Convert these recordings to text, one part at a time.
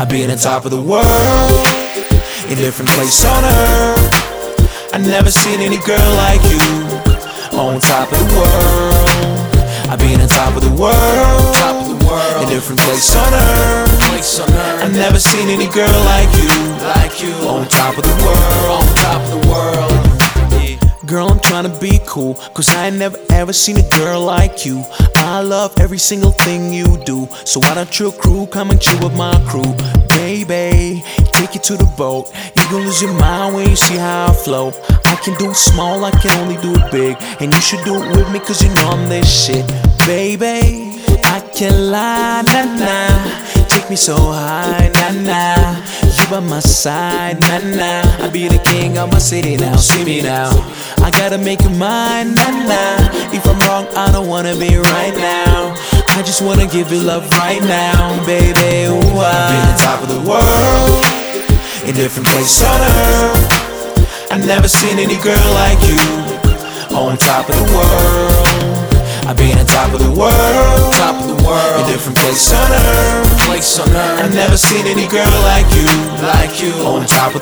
I be in the top of the world, in different place on earth. I never seen any girl like you, on top of the world. I be in the top of the world, in different place on earth. I never seen any girl like you, on top of the world. Girl, I'm tryna be cool, cause I ain't never ever seen a girl like you. I love every single thing you do, so why don't your crew come and chill with my crew? Baby, take you to the boat. You gon' lose your mind when you see how I flow. I can do it small, I can only do it big, and you should do it with me cause you know I'm this shit. Baby, I can't lie, nah nah. Take me so high, nah nah. You by my side, nah nah. I be the king of my city now, see me now. I gotta make you mine, nah nah. If I'm wrong, I don't wanna be right now. I just wanna give you love right now, baby. Ooh, I be the top of the world, in different place on earth. I never seen any girl like you, on top of the world. I be in the top of the world, in different place on earth. I never seen any girl like you, on top of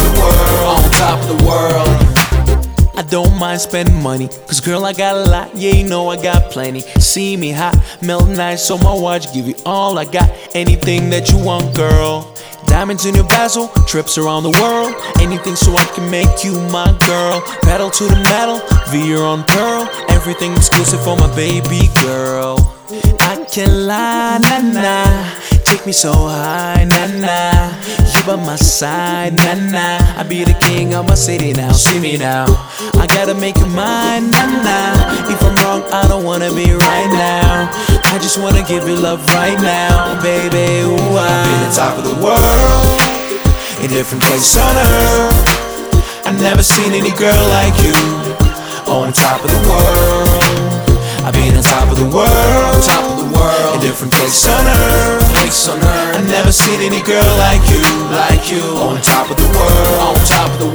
the world. I don't mind spending money, cause girl I got a lot, yeah you know I got plenty. See me hot, melt nice on my watch, give you all I got, anything that you want girl. Diamonds in your bezel, trips around the world, anything so I can make you my girl. Pedal to the metal, veer on pearl, everything exclusive for my baby girl. I can't lie, nah nah. Take me so high, nah nah. You by my side, nah nah. I be the king of my city now, see me now. I gotta make you mine, nah nah. If I'm wrong, I don't wanna be right now. I just wanna give you love right now, baby. Ooh, I be the top of the world, in different place on earth. I never seen any girl like you, on top of the world. I be in the top of the world, in different place on earth. I never seen any girl like you, on top of the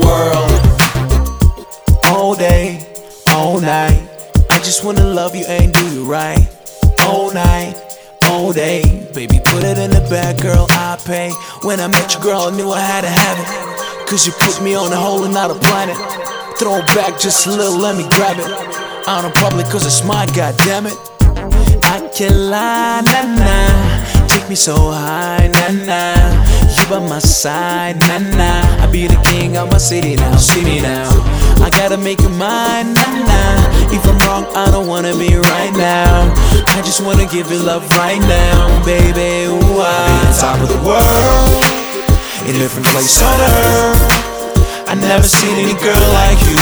world. All day, all night, I just wanna love you and do you right. All night, all day, baby put it in the bag, girl I pay. When I met you girl I knew I had to have it, cause you put me on a whole another planet. Throw it back just a little, let me grab it. Out in public cause it's mine, goddammit. I can't lie, nah nah. Take me so high, nah nah. You by my side, nah nah. I be the king of my city now, see me now. I gotta make you mine, nah nah. If I'm wrong, I don't wanna be right now. I just wanna give you love right now, baby. Ooh, I be the top of the world, in different place on earth. I never seen any girl like you,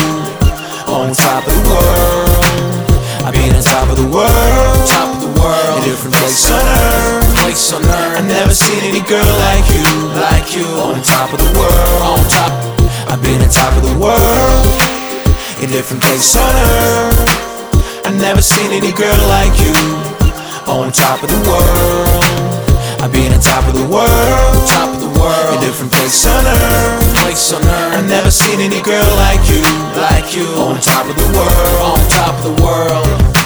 on top of the world. I be in the top of the world, in different place on earth. I never seen any girl like you, on top of the world. I be in the top of the world, in different place on earth. I never seen any girl like you, on top of the world. I be in the top of the world, in different place on earth. I never seen any girl like you, on top of the world,